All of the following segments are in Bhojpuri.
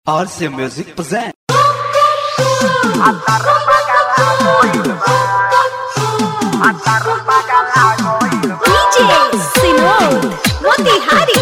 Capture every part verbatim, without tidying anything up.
R C Music present. D J Sinod Motihari.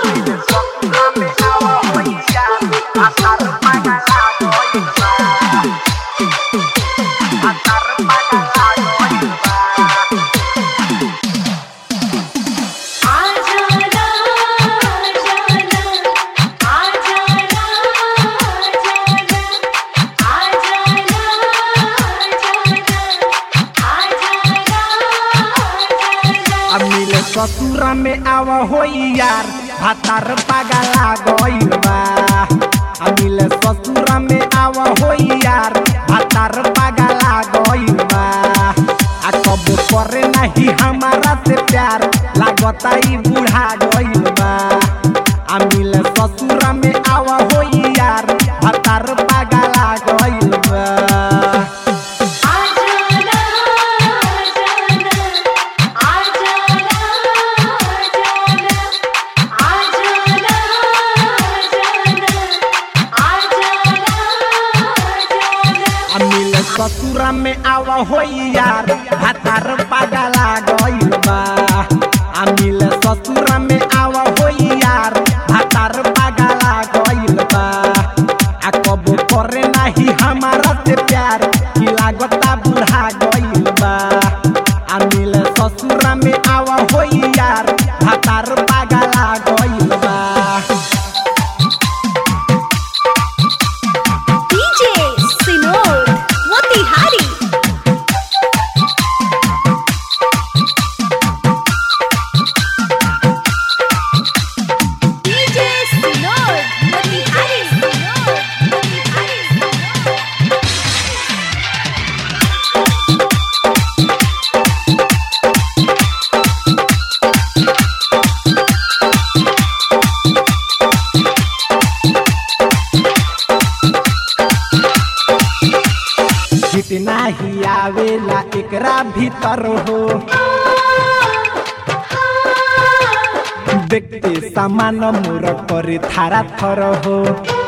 ससुरा में आव हो यार भातार पागला गइल बा। अमिल ससुरा में आव हो यार भातार पागला गइल बा। आ कब करे नहीं हमारा से प्यार लागता ई बूढ़ा गइल बा। अमिल ससुरा में आव हो यार भातार पागला गइल बा। ससुरा में आव हो यार भातार पागला गइल बा। अमिल ससुरा में आव हो यार भातार पागला गइल बा। आ कब करे नहीं हमारा से प्यार की लागता बूढ़ा गइल बा। अमिल ससुरा में आव हो यार भातार पागला गइल बा। D J Sinod Motihari. D J Sinod Motihari. Sinod Motihari. जितना ही आवेला एकरा भीतर हो देखते सामान मोर करे थारा थर हो।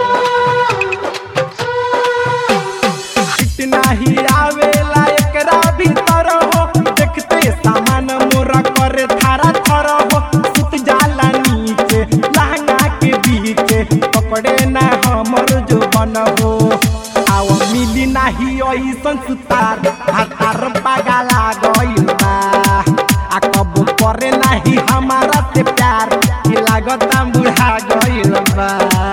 जितना ही आवेला एकरा भीतर हो देखते सामान मोर करे थारा थर हो। सुत जाला नीचे लहंगा के बीचे पकड़े ना हमर जो बन हो। आव मिली नाही ऐसन सुतार भातार पागला गइल बा। आ कब करे नाही हमारा से प्यार की लागता बूढ़ा गइल बा।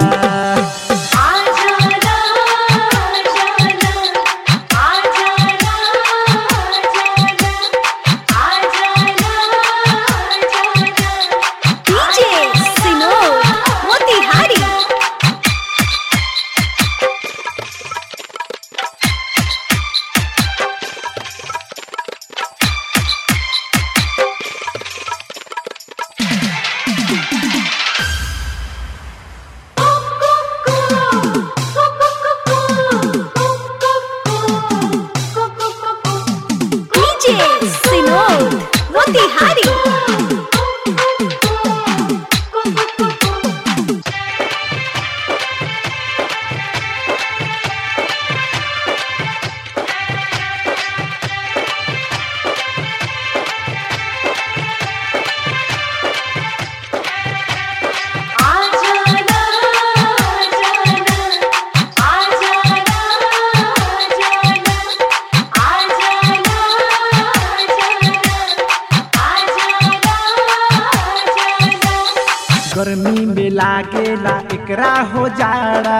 D J Sinod Motihari. D J Sinod Motihari. गर्मी में लागेला एकरा हो जाड़ा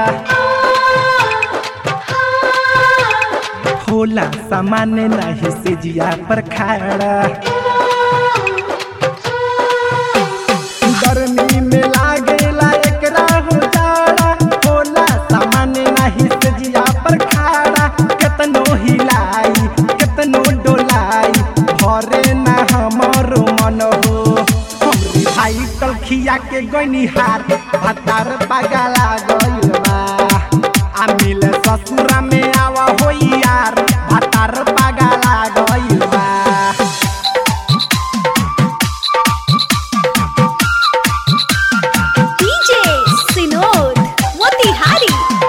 होला सामान्य नहीं से जिया पर खाड़ा। गर्मी में लागेला एकरा हो जाड़ा होला सामान्य नहीं से जिया पर खाड़ा। केतनो हिलाई केतनो डोलाई भरे ना हमरो मन हो। हमरी भाई कलखिया के गइनी हार भातार पागला गइल बा। अमिल ससुरा में आव हो यार भातार पागला गइल बा। D J Sinod Motihari.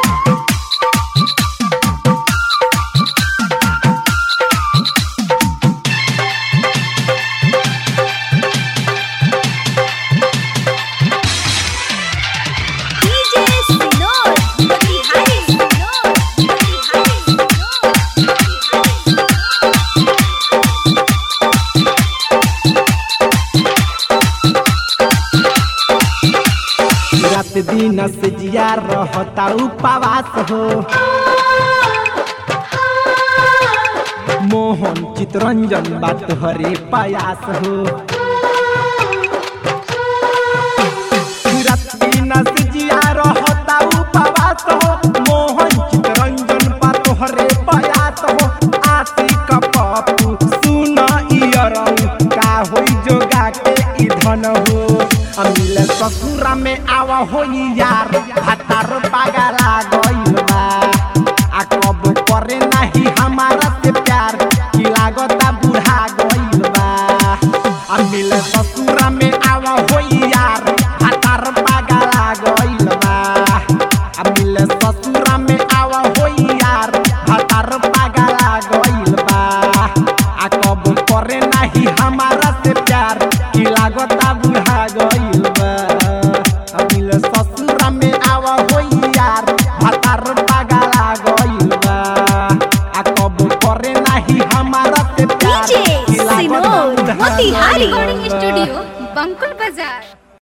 बिना से जिया रहता उपवास हो। मोहन चितरंजन बात हरे प्रयास हो। बिना से जिया रहता उपवास हो। मोहन चितरंजन बात हरे प्रयास हो। आशिक पप्पू सुन इयरऊ का होई जोगा के ई धन हो। अमिल ससुरा में आवा होई यार भातार पागला गइल बा। आ कब करे नाही हमारा से प्यार की लागता बुढ़ा गइल बा। अमिल ससुरा में आवा होई यार भातार पागला गइल बा। अमिल ससुरा में आवा होई यार भातार पागला गइल बा। आ कब करे नाही हमारा से प्यार की लागता बुढ़ा गइल बा। अमिल ससुरा में आवा होई यार भातार पागला गइल बा। आ कब करे नाही हमारा से प्यार डीजे की लागता सिनोर बुढ़ा मोतिहारी गइल बा। स्टूडियो बंकुल बाजार।